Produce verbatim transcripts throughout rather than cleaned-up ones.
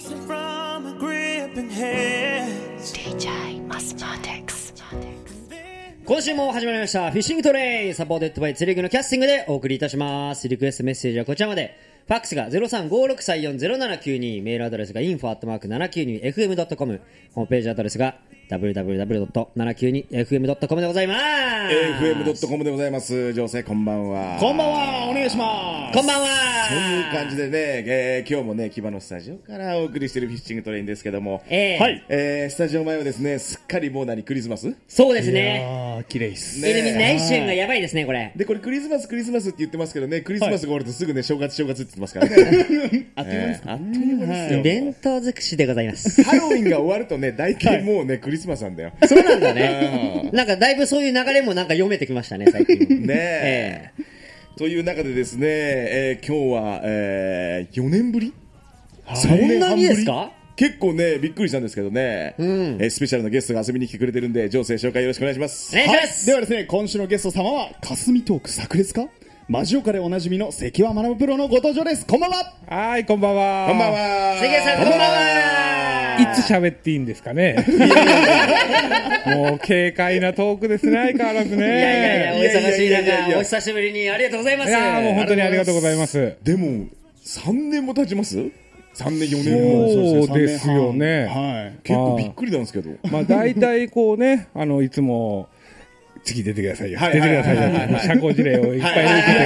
今週も始まりましたフィッシングトレインサポーテッドバイ釣り具のキャスティングでお送りいたします。リクエストメッセージはこちらまで。ファックスが ゼロさんごろくさんよんゼロななきゅうに、メールアドレスが インフォ アットマーク ななきゅうにエフエム ドットコム、ホームページアドレスが ダブリューダブリューダブリュー ドット ななきゅうにエフエム ドットコム でございます。 エフエム ドットコム でございます。女性こんばんは。 こんばんは、お願いします。 こんばんは。 そういう感じでね、えー、今日もね、木場のスタジオからお送りしているフィッシングトレインですけども、 えー、 はい、えー、スタジオ前はですね、すっかりもう何クリスマス。 そうですね。 あー、綺麗です、 ね、イルミネーションがやばいですね、これ。 で、これクリスマスクリスマスって言ってますけどね、クリスマスが終わるとすぐね、正月正月って言ってますからね。 あっという間です、 えー、あっという間ですよ。 弁当尽くしでございます。 ハロウィンが終わるとね、大体もうね、クリスマスなんだよ。 そうなんだね。なんかだいぶそういう流れもなんか読めてきましたね、最近。 ねえ。えー、という中でですね、えー、今日は、えー、よねんぶり、 そんなにですか？ 結構ね、びっくりしたんですけどね、うん、えー、スペシャルなゲストが遊びに来てくれてるんで、情勢紹介よろしくお願いします。 お願いします。 はい、ではですね、今週のゲスト様は、霞トーク炸裂かマジオカでおなじみの関和学プロのご登場です。こんばんは。 はい、こんばんは。 こんばんは。 関さん、こんばんは。 いつ喋っていいんですかね。もう軽快なトークですね、相変わらずね。 いやいやいや、お忙しい中、お久しぶりにありがとうございます。 いやもう本当にありがとうございます。 でもさんねんも経ちます？さんねんよねんも。 そうですよね。 はい。結構びっくりなんですけど。 まあ大体こうね、あのいつも次出てくださいよ。出てくださいよ。社交辞令をいっぱい入れて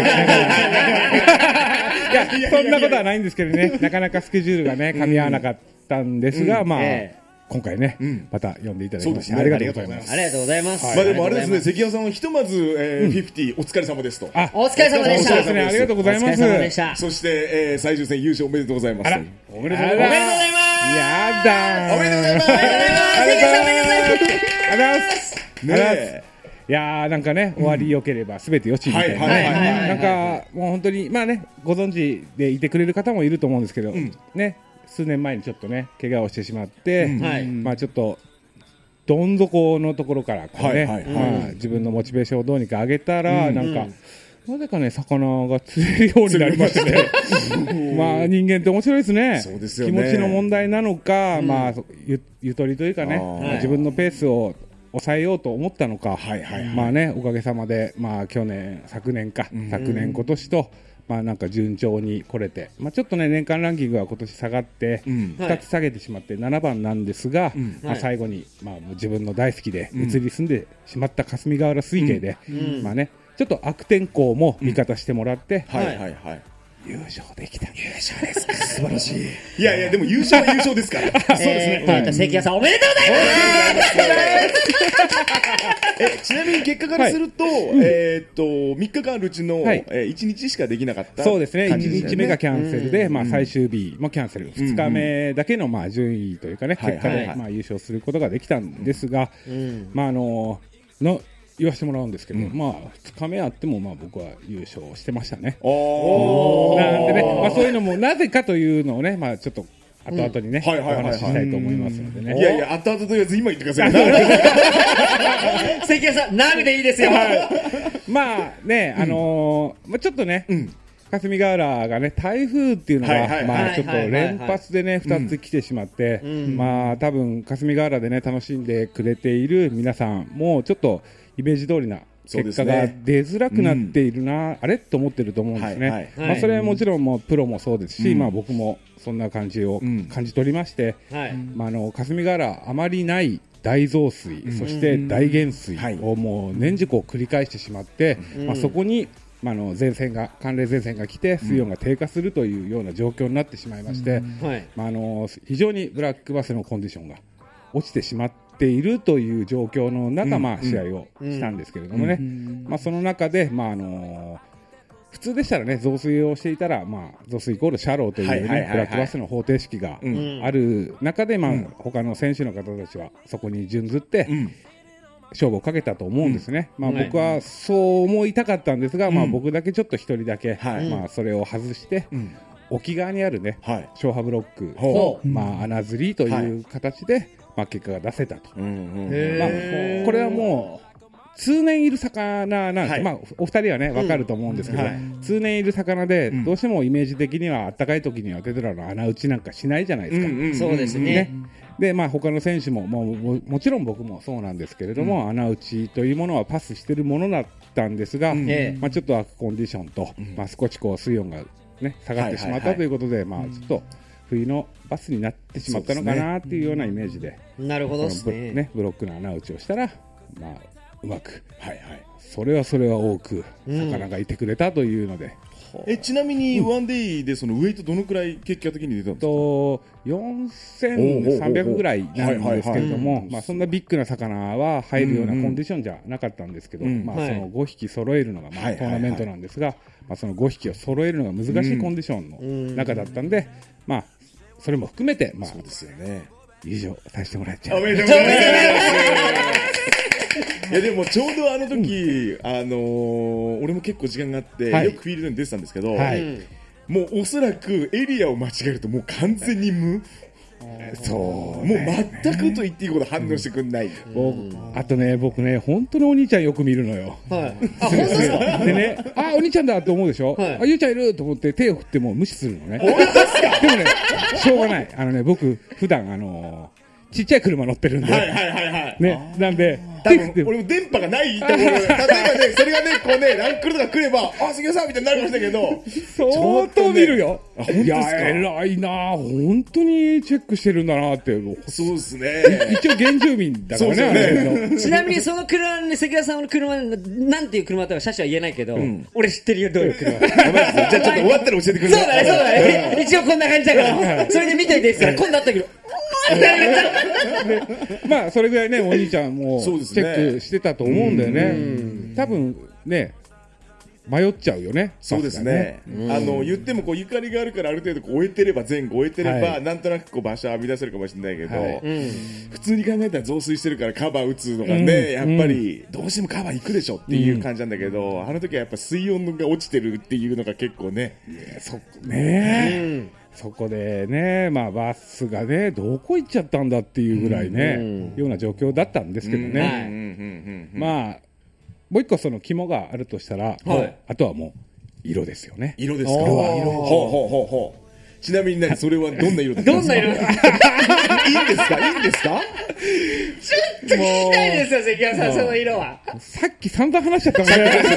いや、そんなことはないんですけどね、なかなかスケジュールがね、噛み合わなかったんですが、まあ、今回ね、また呼んでいただきましてありがとうございます。 ありがとうございます。 まあでもあれですね、関谷さんはひとまず、えー、フィフティーお疲れ様ですと。 あ、お疲れ様でした。 そうですね、ありがとうございます。 そして、えー、最終戦優勝おめでとうございます。 おめでとうございます。 やだー。 おめでとうございます。 おめでとうございます。関谷さんおめでとうございます。 ありがとうございます。ねえ。いやーなんかね、終わり良ければすべてよしみたいな、なんかもう本当にまあね、ご存知でいてくれる方もいると思うんですけど、うん、ね、数年前にちょっとね怪我をしてしまって、うん、まあちょっとどん底のところからこうね、はいはいはい、まあ、自分のモチベーションをどうにか上げたら、うん、なんか、なぜかね魚が釣れるようになりましてね。まあ人間って面白いですね。 そうですよね。 気持ちの問題なのか、うん、まあ ゆ, ゆとりというかね、まあ、自分のペースを抑えようと思ったのか、はいはいはい、まあね、おかげさまで、まあ、去年昨年か、うん、昨年今年と、まあ、なんか順調に来れて、まあ、ちょっとね年間ランキングは今年下がって、うん、ふたつ下げてしまってななばんなんですが、うん、まあ、最後に、まあ、自分の大好きで移り住んでしまった霞ヶ浦水系で、うん、まあね、ちょっと悪天候も味方してもらって、うん、はいはいはい、優勝できた。優勝ですか。素晴らしい。 いやいや、でも優勝は優勝ですから。 そうですね。えー、関谷さんおめでとうございます。 え、ちなみに結果からすると、はい、えー、っとみっかかんあるうちの、はい、えー、いちにちしかできなかった、ね。 そうですね。いちにちめがキャンセルで、まあ最終日もキャンセル。ふつかめだけのまあ順位というかね、結果でまあ優勝することができたんですが、うん、まああのの。言わせてもらうんですけど、うん、まあふつかめあってもまあ僕は優勝してましたね。おー、なんでね、まあ、そういうのもなぜかというのをね、まあちょっと後々にね、うん、お話ししたいと思いますのでね。 いやいや、後々と言わず今言ってください。 関谷さん、ナビでいいですよ。 まあね、あのー、まあちょっとね、うん、霞ヶ浦がね台風っていうのがまあちょっと連発でねふたつ来てしまって、まあ多分霞ヶ浦でね楽しんでくれている皆さんもちょっとイメージ通りな結果が出づらくなっているな、ね、うん、あれと思ってると思うんですね。はいはい、まあ、それはもちろんもうプロもそうですし、うん、まあ、僕もそんな感じを感じ取りまして、うん、はい、まあ、あの霞ヶ浦あまりない大増水、うん、そして大減水をもう年中こう繰り返してしまって、うん、まあ、そこに、まあ、の前線が寒冷前線が来て水温が低下するというような状況になってしまいまして、うん、はい、まあ、あの非常にブラックバスのコンディションが落ちてしまってているという状況の中、まあ、試合をしたんですけれどもね、まあ、その中で、まああのー、普通でしたらね増水をしていたら、まあ、増水イコールシャローという、ね、ブラックバスの方程式がある中で、まあ、他の選手の方たちはそこに準ずって勝負をかけたと思うんですね、まあ、僕はそう思いたかったんですが、まあ、僕だけちょっと一人だけ、まあ、それを外して沖側にあるね消波ブロックの、まあ、穴釣りという形でまあ、結果が出せたと、うんうん、まあ、これはもう通年いる魚なんです、はい、まあ、お二人はね分かると思うんですけど、うんはい、通年いる魚でどうしてもイメージ的には暖かい時にはテトラの穴打ちなんかしないじゃないですか、うんうんうん、 そうですね、 ねでまあ、他の選手ももう も, もちろん僕もそうなんですけれども、うん、穴打ちというものはパスしているものだったんですが、うんまあ、ちょっとアクコンディションと、うんまあ、少しこう水温が、ね、下がってしまったということで、まあ、ちょっと冬のバスになってしまったのかなっていうようなイメージで、 うん、なるほどですね、 ねブロックの穴打ちをしたら、まあ、うまく、はいはい、それはそれは多く魚がいてくれたというので、うんえちなみにワンデイでそのウエイトどのくらい結果的に出たんですか？ とよんせんさんびゃくぐらいなんですけれども、まあそんなビッグな魚は入るようなコンディションじゃなかったんですけど、うんうん、まあそのごひき揃えるのがまあトーナメントなんですが、まあそのごひきを揃えるのが難しいコンディションの中だったんで、まあそれも含めてまあそうですよね。 以上させてもらっちゃう。 おめでとうございます。いやでもちょうどあの時、うん、あのー、俺も結構時間があって、はい、よくフィールドに出てたんですけど、はい、もうおそらくエリアを間違えるともう完全に無そうもう全くと言っていいこと反応してくんない、 うん、あとね僕ね本当にお兄ちゃんよく見るのよ、はい、あ本当ですかでねあお兄ちゃんだと思うでしょ、はい、あゆうちゃんいると思って手を振っても無視するのね本当ですかでもねしょうがないあのね僕普段あのーちっちゃい車乗ってるんで、はいはいはいはい、ね、なんで、 多分俺も電波がないところ、例えばね、それがね、こうね、ランクルとか来れば、あ、杉谷さんみたいになるかもしれないけど、 相当見るよ。 あ、本当ですか？いや、 偉いな本当にチェックしてるんだなって。 そうですね。 一応原住民だからね。そうですね。ちなみにその車に、関谷さんの車、なんていう車とか車種は言えないけど、うん、俺知ってるよ、どういう車。じゃあちょっと終わったら教えてくれ。 そうだね、そうだね。一応こんな感じだから、それで見といてですから、今度あったけど、 まあそれぐらいねお兄ちゃんもチェックしてたと思うんだよね。多分ね迷っちゃうよね。 そうですね。あの言ってもこうゆかりがあるからある程度こう終えてれば前後終えてれば、はい、なんとなくこう場所を編み出せるかもしれないけど、はい、普通に考えたら増水してるからカバー打つのがね、うん、やっぱりどうしてもカバー行くでしょっていう感じなんだけど、うん、あの時はやっぱ水温が落ちてるっていうのが結構ね。 そね。うんそこでね、まあ、バスがねどこ行っちゃったんだっていうぐらいね、うん、ような状況だったんですけどね、うん、まあもう一個その肝があるとしたら、はい、あとはもう色ですよね。 色ですか？色は色。ほうほうほうほう。ちなみに何それはどんな色ですか？ どんな色？いいんですか？いいんですか？ ちょっと聞きたいですよ関谷さんその色は。 さっき散々話しちゃったもんね。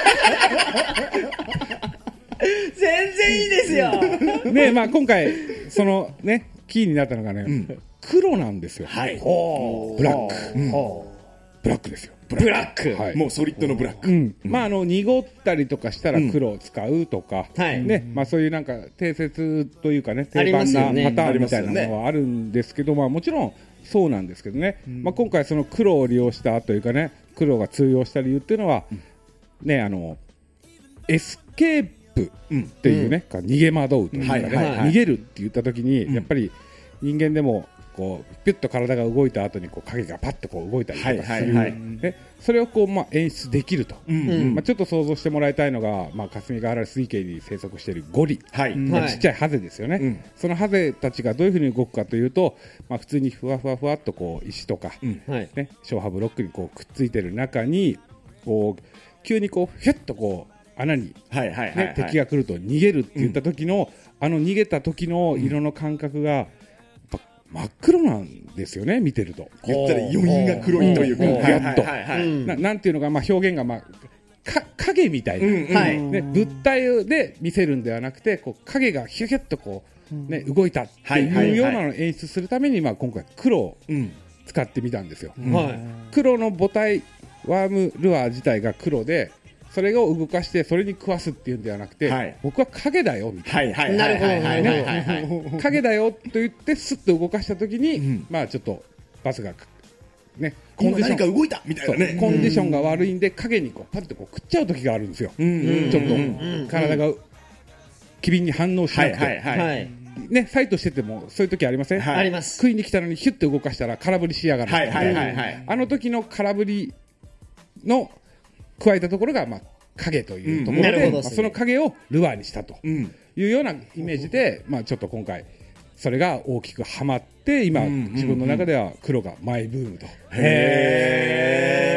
全然いいですよ。 ねまあ今回そのねキーになったのがね、うん、黒なんですよ。 はい。 ブラック。うん、ブラックですよ。 ブラック。 はい、もうソリッドのブラック。 うんうん、まああの濁ったりとかしたら黒を使うとか、うん、ねまあそういうなんか定説というかね定番なパターンみたいなのはあるんですけど、まあもちろんそうなんですけどね。うん、まあ今回その黒を利用したというかね黒が通用した理由っていうのは、うん、ねあのエスケープっていうね、うん、逃げ惑うというかね、はいはいはい、逃げるって言った時に、うん、やっぱり人間でもこうピュッと体が動いた後にこう影がパッとこう動いたりとかする、はいはいはい、でそれをこう、まあ、演出できると、うんうんまあ、ちょっと想像してもらいたいのが、まあ、霞ヶ原水系に生息しているゴリ、はいまあ、ちっちゃいハゼですよね、うん、そのハゼたちがどういうふうに動くかというと、まあ、普通にふわふわふわっとこう石とか、うんね、消波ブロックにこうくっついている中にこう急にこうヒュッとこう穴に、はいはいはいはいね、敵が来ると逃げるって言った時の、うん、あの逃げた時の色の感覚がやっぱ真っ黒なんですよね見てると。 言ったら余韻が黒いというか、 やっとななんていうのか、まあ、表現が、まあ、か影みたいな、うんうんね、物体で見せるんではなくてこう影がヒュヒュッとこう、ね、動いたっていうようなのを演出するために、まあ、今回黒を使ってみたんですよ、うんはい、黒の母体ワームルアー自体が黒でそれを動かしてそれに食わすっていうんではなくて、はい、僕は影だよみたいな、なるほど影だよと言ってスッと動かした時に、うん、まあちょっとバスがねコンディション何か動いたみたいなねコンディションが悪いんで影にこうパッとこう食っちゃう時があるんですよ、うんうん、ちょっと体が機敏に反応しなくて、はいはいはいね、ファイトしててもそういう時ありません、 はい、あります。 食いに来たのにヒュッと動かしたら空振りしやがる、はいはいはいはい、あの時の空振りの加えたところが、まあ、影というところで、うんまあ、その影をルアーにしたというようなイメージで、まあ、ちょっと今回それが大きくはまって今、うん、自分の中では黒がマイブームと、へ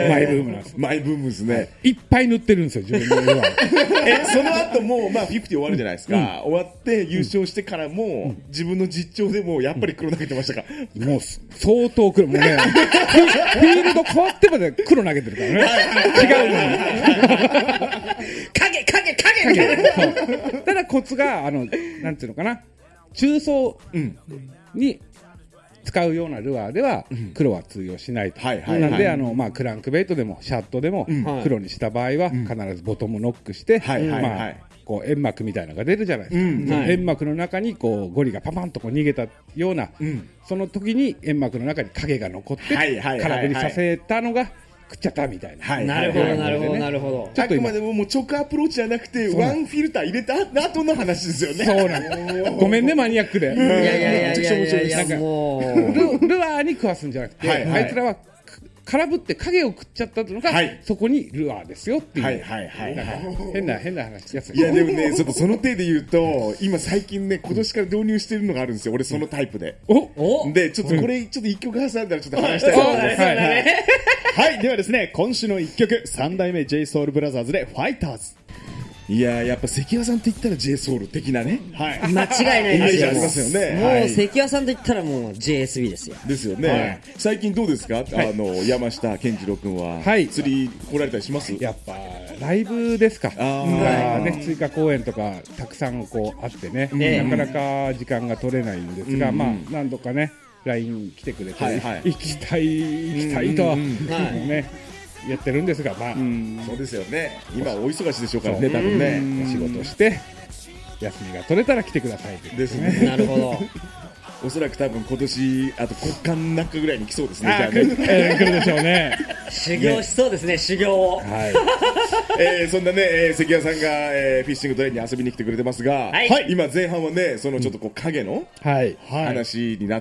ね。 マイブームなんです。 マイブームですね。 いっぱい塗ってるんですよ、自分のルアー。 え、その後も、まあ、フィフティ終わるじゃないですか。うん、終わって優勝してからも、うん、自分の実況でもやっぱり黒投げてましたか。 もう、相当黒。もうね、フィールド変わってまで黒投げてるからね。違うのに。 影、影、影ただコツが、あの、なんていうのかな。中層に使うようなルアーでは黒は通用しないと。なんで、あの、まあ、クランクベイトでもシャットでも黒にした場合は必ずボトムノックして、まあ、こう煙幕みたいなのが出るじゃないですか。煙幕の中にこうゴリがパパンとこう逃げたような、その時に煙幕の中に影が残って空振りさせたのが食っちゃったみたいな。 なるほど、なるほど、なるほど。 あくまでももう直アプローチじゃなくて、ワンフィルター入れた後の話ですよね。 そうなんごめんね、マニアックで。いやいやいやいやいや、もう。ルアーに食わすんじゃなくて、あいつらは空振って影を食っちゃったのが、そこにルアーですよっていう。変な、変な話。 いや、でもね、ちょっとその手で言うと、今最近ね、今年から導入してるのがあるんですよ。俺そのタイプで。おで、ちょっとこれ、ちょっと一曲挟んだらちょっと話したいと思います。 はい、ではですね、今週の一曲、三代目 JSOULBROTHERS でファイターズ。 いやー、やっぱ関谷さんって言ったら J ソウル的なね、 はい、間違いないですよ。 ありますよね。 もう、はい、関谷さんと言ったらもう ジェイエスビー ですよ。 ですよね。はい、最近どうですか、はい、あの山下健二郎君は、はい、釣り来られたりします？ やっぱライブですか。あね、追加公演とかたくさんこうあってね、ね、なかなか時間が取れないんですが、うん、まあ何度かね ライン 来てくれて、はいはい、行きたい行きたいと、うんうん、ね。やってるんですが、まあ、 そうですよね。今お忙しいでしょうからね、多分ね。 お仕事して休みが取れたら来てくださいですね。 なるほど。 おそらく多分今年あと国間中ぐらいに来そうですね。じゃあね、 えー、来るでしょうね。 修行しそうですね、修行を。はい。 えー、そんなね、えー、関谷さんが、えー、フィッシングトレインに遊びに来てくれてますが、はい、今前半はね、そのちょっとこう影の、はい、話になって、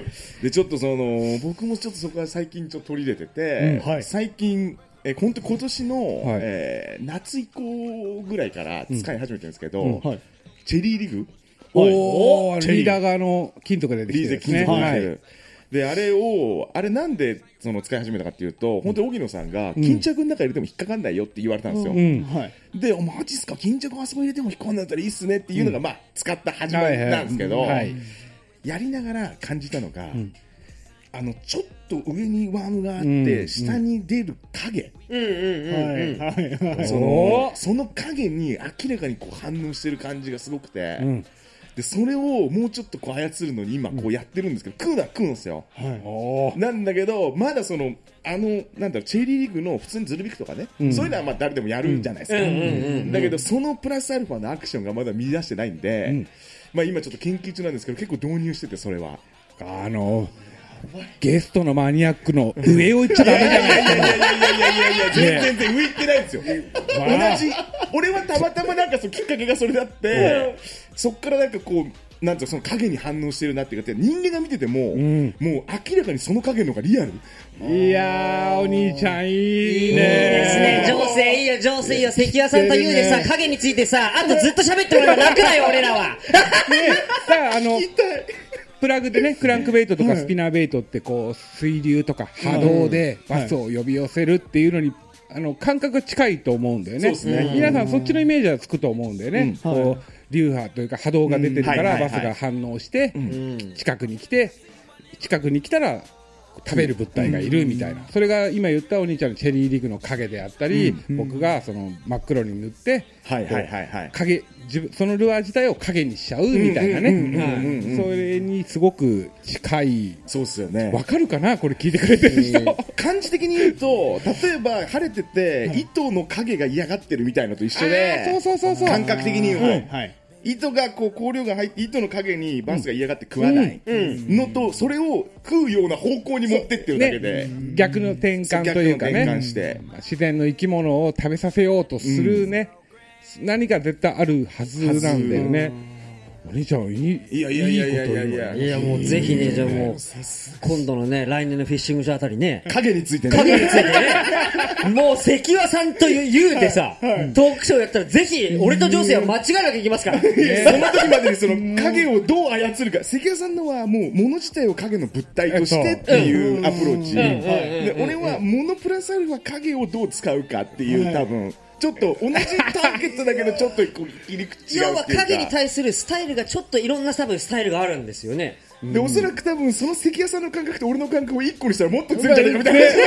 でちょっとその僕もちょっとそこは最近ちょっと取り入れてて、うん、はい、最近。えー、本当今年の、はい、えー、夏以降ぐらいから使い始めてるんですけど、うんうん、はい、チェリーリグ、 おー、リーダー側の金とか出てきてるんですね。 で、あれを、あれなんでその使い始めたかっていうと、本当に荻野さんが、巾着の中入れても引っかかんないよって言われたんですよ。うんうん、はい。で、マジっすか、巾着あそこ入れても引っかかんないだったらいいっすねっていうのが、うん、まあ、使った始まりなんですけど、やりながら感じたのが、うん、あの、ちょっと上にワームがあって、うん、下に出る影。うんうんうん。その、その影に明らかにこう反応してる感じがすごくて、うん、でそれをもうちょっとこう操るのに今こうやってるんですけど、食うのは食うんですよ、はい、なんだけどまだそのあのなんだろうチェリーリーグの普通にズルビクとかね、うん、そういうのはまあ誰でもやるじゃないですか、だけどそのプラスアルファのアクションがまだ見出してないんで、うん、まあ今ちょっと研究中なんですけど結構導入してて、それはあのゲストのマニアックの上を行っちゃダメじゃないですか。いやいやいやいやいやいや全然上行ってないんですよ。同じ俺はたまたまなんかそのきっかけがそれだって、そっからなんかこうなんてその影に反応してるなっていうか、人間が見てても、うん、もう明らかにその影の方がリアル。 いやーお兄ちゃんいいねー。 いいですね。上手いいよ上手いいよ。関谷さんと言うでさ、影についてさ、あとずっと喋ってもらえば楽だよ俺らは。ね、 さああのプラグでね、クランクベイトとかスピナーベイトってこう水流とか波動でバスを呼び寄せるっていうのに、あの感覚が近いと思うんだよね。そうですね。皆さんそっちのイメージはつくと思うんだよね。うん、こう流波というか波動が出てるからバスが反応して近くに来て、近くに来たら食べる物体がいるみたいな、それが今言ったお兄ちゃんのチェリーリグの影であったり、うん、僕がその真っ黒に塗って影自分そのルアー自体を影にしちゃうみたいなね、それにすごく近い。 そうですよね。 わかるかなこれ聞いてくれてる人、うん、 感じ的に言うと例えば晴れてて、はい、糸の影が嫌がってるみたいのと一緒で、そうそうそうそう感覚的に言うと、はいはい、糸がこう香料が入って糸の影にバスが嫌がって食わないのと、それを食うような方向に持ってってるだけで、 ね、逆の転換というかね、自然の生き物を食べさせようとするね、うん、何か絶対あるはずなんだよね。 お兄ちゃんいいいやいやいやいやいやいやいやもうぜひね、じゃあもう今度のね来年のフィッシングショーあたりね、 影についてね影についてねもう関和さんと言うてさ、トークショーやったらぜひ俺とジョーセは間違いなくいきますから、ね、 その時までにその影をどう操るか、関谷さんのはもう物自体を影の物体としてっていうアプローチで、俺は物プラスアルファ影をどう使うかっていう、多分ちょっと同じターゲットだけどちょっと切り口違う要は影に対するスタイルがちょっといろんな多分スタイルがあるんですよね。 で、おそらく多分その関谷さんの感覚と俺の感覚を一個にしたらもっと強いんじゃないかみたいな、ね、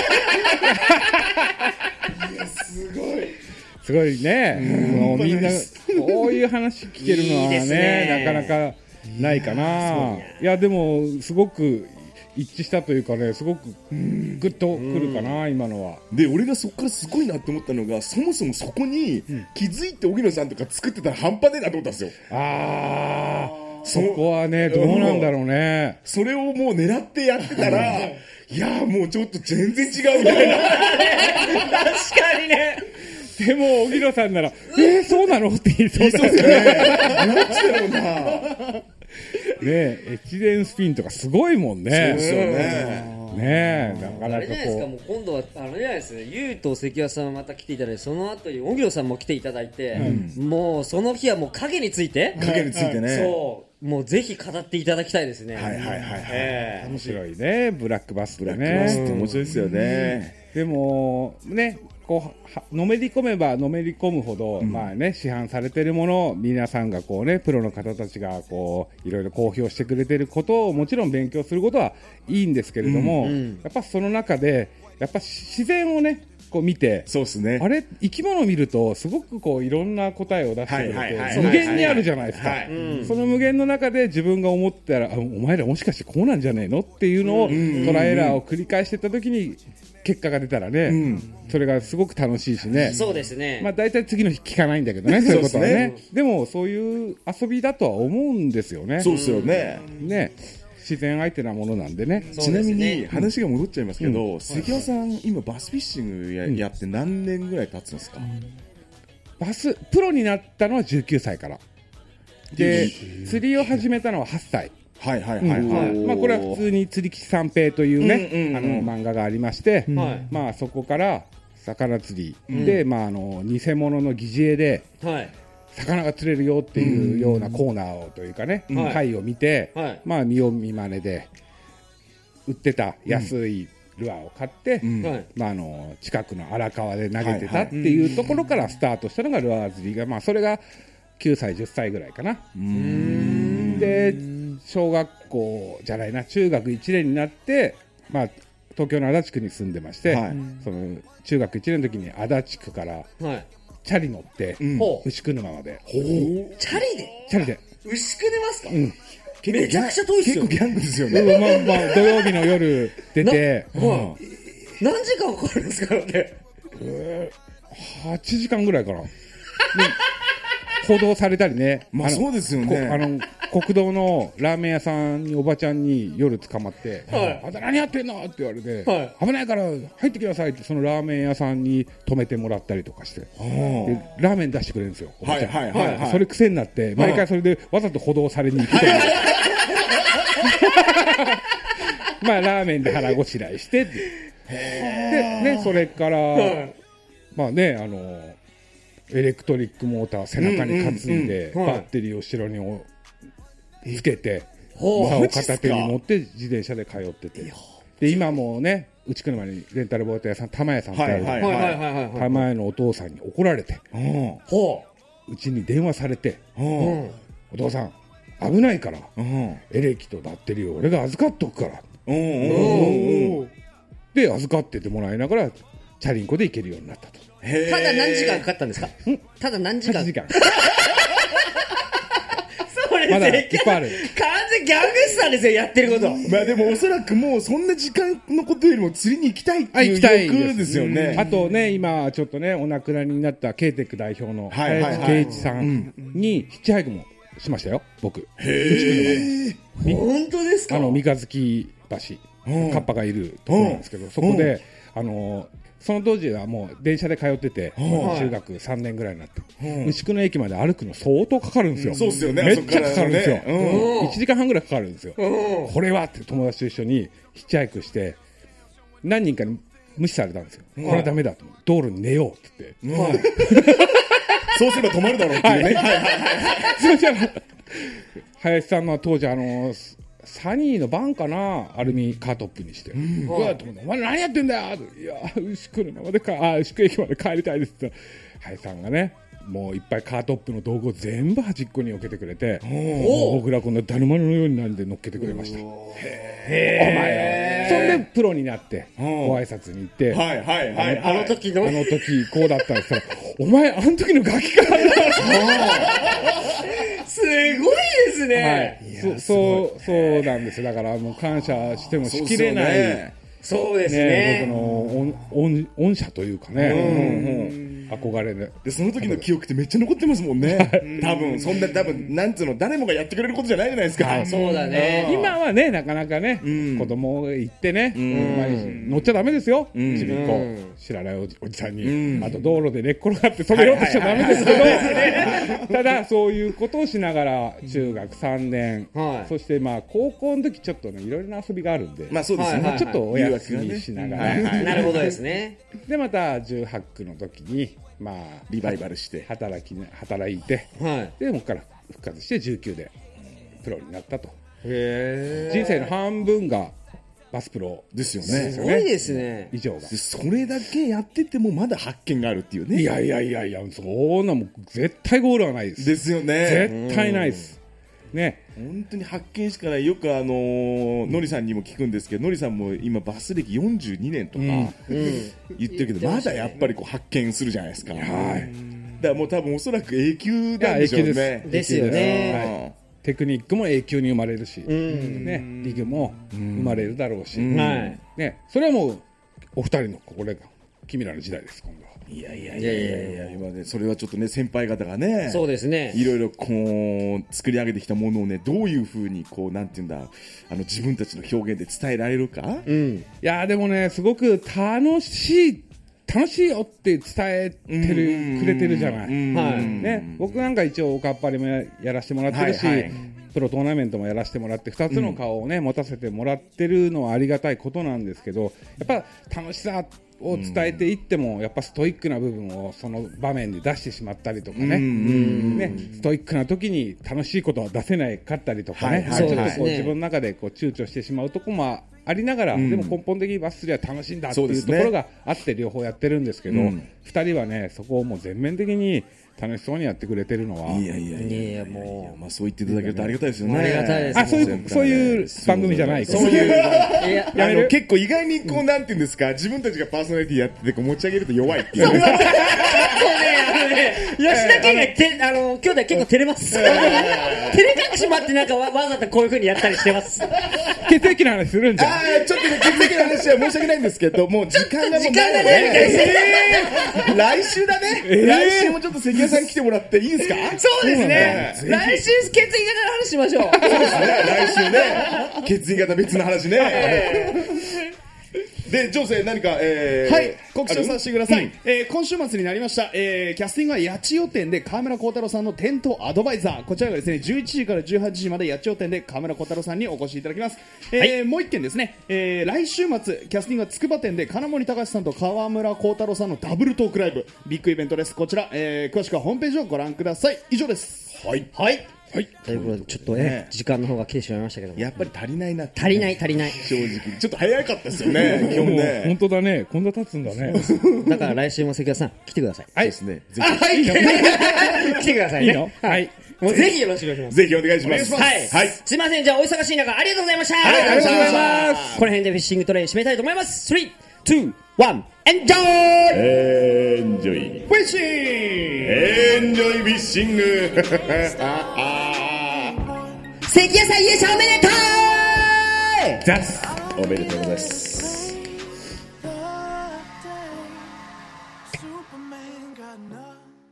いやすごいすごいね、もうみんなこういう話聞けるのは ね, いいねなかなかないかな。いやでもすごく一致したというかね、すごくグッとくるかな、今のは。 で、俺がそこからすごいなって思ったのが、そもそもそこに気づいて荻野さんとか作ってたら半端ねえなと思ったんですよ。 ああ、そこはね、どうなんだろうね。 それをもう狙ってやってたら、いやーもうちょっと全然違うみたいな。 確かにね。 でも荻野さんなら、えー、そうなのって言いそうだよね。 なんちだろうな。 ねえ、エチレンスピンとかすごいもんね。そうですよね。 ねえ、なかなかこう。 あれじゃないですか、もう今度はあのじゃないですね、ゆうと関谷さんまた来ていただいて、その後に荻野さんも来ていただいて、うん、もうその日はもう影について、 影についてね、 そうもうぜひ語っていただきたいですね。 はいはいはいはい。 えー、 面白いね、ブラックバスでね。 ブラックバスって面白いですよね。 でもね。こうのめり込めばのめり込むほど、うん、まあね、市販されているものを皆さんがこうね、プロの方たちがこういろいろ公表してくれていることをもちろん勉強することはいいんですけれども、うんうん、やっぱその中でやっぱ自然をねこう見て、 そうですね、 あれ生き物を見るとすごくこういろんな答えを出してくれて、無限にあるじゃないですか。その無限の中で自分が思ったら、お前らもしかしてこうなんじゃねえのっていうのを、うんうんうん、トライエラーを繰り返していった時に結果が出たらね、うん、それがすごく楽しいしね。 そうですね。 まあ大体次の日聞かないんだけどね、そういうことはね。で, ねでもそういう遊びだとは思うんですよね。 そうですよね。 ね、自然相手なものなんでね。 ちなみに話が戻っちゃいますけど、うん、関谷さん今バスフィッシング や,、うん、やって何年ぐらい経つんですか？ バスプロになったのはじゅうきゅうさいからで、釣りを始めたのははっさい。 はいはいはいはい、 うん、まあ、これは普通に釣り吉三平というね、うんうんうん、あの漫画がありまして、うん、まあ、そこから魚釣りで、うん、まあ、あの偽物の疑似餌で、はい、魚が釣れるよっていうようなコーナーをというかね、うん、回を見て、はい、まあ、見よう見まねで売ってた安いルアーを買って、うん、まあ、あの近くの荒川で投げてたっていうところからスタートしたのがルアー釣りが、まあ、それがきゅうさいじゅっさいぐらいかな。うーんで小学校じゃないな中学いちねんになって、まあ、東京の足立区に住んでまして、はい、その中学いちねんの時に足立区からチャリ乗って、うん、牛久沼まで。 チャリでチャリで牛久出ますか？うん、 めちゃくちゃ遠いですよ。結構ギャングですよね。 まあまあ、土曜日の夜出て、 うん、何時間かかるんですか？ってはちじかんぐらいかな。報道されたりね。 まあそうですよね。 あの国道のラーメン屋さんにおばちゃんに夜捕まって、はい、あんた何やってんのって言われて、はい、危ないから入ってきなさいってそのラーメン屋さんに止めてもらったりとかして、でラーメン出してくれるんですよ。おばちゃん。はいはいはいはい、それ癖になって毎回それでわざと補導されに行くという。まあラーメンで腹ごしらえしてでねそれから、はい、まあねあの。エレクトリックモーター背中に担いで、うんうんうん、バッテリーを後ろにつけて竿を片手に持って自転車で通ってて、で今もね内久沼にレンタルボート屋さん玉屋さんってある、はいはいはい、玉屋のお父さんに怒られてうちに電話されて、お父さん危ないからエレキとバッテリーを俺が預かっとくからで預かっててもらいながらチャリンコで行けるようになったと。 ただ何時間かかったんですか？ただ何時間？はちじかん。それまだいっぱいある。 完全ギャングスターですよやってること。 まあでもおそらくもうそんな時間のことよりも釣りに行きたいっていう欲ですよね。 あとね今ちょっとねお亡くなりになったケーテック代表の林圭一さんにヒッチハイクもしましたよ僕。 へえ。本当ですか？ あの三日月橋カッパがいるところなんですけど、そこであのその当時はもう電車で通ってて、 はい中学さんねんぐらいになって、牛久の駅まで歩くの相当かかるんですよ。 そうですよねめっちゃかかるんですよ。 あそこからねいちじかんはんぐらいかかるんですよ。これはって友達と一緒にヒッチハイクして何人かに無視されたんですよ。これはダメだと、道路に寝ようって言って、 そうすれば止まるだろうっていうね。はいはいはい。 そうじゃない林さんのは当時あのサニーのバンかな、アルミカートップにして、うわっと思って、お前何やってんだよ、いや牛久のままでか、あ牛久駅まで帰りたいですって、林さんがね、もういっぱいカートップの道具を全部端っこに避けてくれて、僕らこんなだるまのようになんで乗っけてくれました。へー、そんでプロになってご挨拶に行って、 はいはいはい、 あの時のあの時こうだったんですから、お前あの時のガキかすごいですね。 はい、そそうそうなんです。だからもう感謝してもしきれない。 そうですね。 僕の恩恩赦というかね、憧れで。 でその時の記憶ってめっちゃ残ってますもんね。多分そんな多分なんつうの誰もがやってくれることじゃないじゃないですか。 そうだね。 今はねなかなかね子供行ってね乗っちゃダメですよ。ちびっこ知らないおじさんに、あと道路で寝っ転がって止めようとしちゃダメですけど、ただそういうことをしながら中学さんねん、そしてまあ高校の時ちょっとねいろいろな遊びがあるんで、 まあそうですね。 ちょっとお休みしながら、 なるほどですね。 でまたじゅうはち区の時にまあリバイバルして働き働いて、でもから復活してじゅうきゅうでプロになったと。 へ人生の半分がバスプロですよね。 すごいですね。 以上がそれだけやっててもまだ発見があるっていうね。 いやいやいやいや、そんなもん絶対ゴールはないです。 ですよね。 絶対ないです。ね、 本当に発見しかない。よくあのー、のりさんにも聞くんですけど、のりさんも今バス歴よんじゅうにねんとか、うん、言ってるけど、まだやっぱりこう発見するじゃないですか。はい。だからもう多分おそらく永久なんでしょうね。 です、ですよね。 はい、テクニックも永久に生まれるし、ね、リグも生まれるだろうし、ね、それはもうお二人のこれが君らの時代です今度は。 いやいやいやいやいや、今ね、それはちょっとね先輩方がね、 そうですね、 いろいろこう作り上げてきたものをね、どういうふうにこうなんていうんだ、あの自分たちの表現で伝えられるか。 うん、いやでもねすごく楽しい楽しいよって伝えてるくれてるじゃない。はいね、僕なんか一応おかっぱりも や, やらせてもらってるし、はいはい、プロトーナメントもやらせてもらってふたつの顔をね、うん、持たせてもらってるのはありがたいことなんですけど、やっぱ楽しさを伝えていっても、うん、やっぱストイックな部分をその場面で出してしまったりとかね、うん、ねストイックな時に楽しいことは出せないかったりとかね、はいはい、ちょっとこう自分の中でこう躊躇してしまうところもありながら、うん、でも根本的にバス釣りは楽しいんだっていうところがあって両方やってるんですけど、うん、ふたりはねそこをもう全面的に楽しそうにやってくれてるのは、 いやいやいやいや、もうまあそう言っていただけるとありがたいですよね。 ありがたいです。 あ、そういうそういう番組じゃない。 そういうやめる。結構意外にこうなんていうんですか、自分たちがパーソナリティやっててこう持ち上げると弱いっていう。そうね、あのね、吉田家がてあの兄弟結構照れます。照れ隠しもあってなんかわざとこういう風にやったりしてます。 血液の話するんじゃん。 ああ、ちょっとね血液の話は申し訳ないんですけど、もう時間がもうない。 時間がないみたいですね。来週だね。来週もちょっと関谷さん来てもらっていいですか。 そうですね。来週血液型の話しましょう。そうですね。 来週ね。血液型別の話ね。で、ジョーセ何か、えー、 はい、告知をさせてください。うん、えー、今週末になりました、えー、キャスティングは八千代店で川村幸太郎さんの店頭アドバイザー。こちらがですね、じゅういちじからじゅうはちじまで八千代店で川村幸太郎さんにお越しいただきます。えーはい、もう一件ですね、えー、来週末、キャスティングは筑波店で金森隆さんと川村幸太郎さんのダブルトークライブ。ビッグイベントです。こちら、えー、詳しくはホームページをご覧ください。以上です。 はい。 はい。はい、ということでちょっとね、ね時間の方が来てしまいましたけども、 やっぱり足りないな、ね、 足りない足りない正直ちょっと早かったですよね今日ね。 本当だね、こんな経つんだね。 だから来週も関谷さん来てください。 はい、そうですね、ぜひ、 はい、来てくださいね。いいの、 はい、 もうぜひよろしくお願いします。 ぜひお願いします。 はい、はい、すいません、じゃあお忙しい中ありがとうございました。 はい、ありがとうございます。 この辺でフィッシングトレイン締めたいと思います。スリー、ツー、ワン、エンジョイエンジョイフィッシングエンジョイフィッシング関谷さん優勝おめでとう。 ザスおめでとうございます。 Superman got nothing.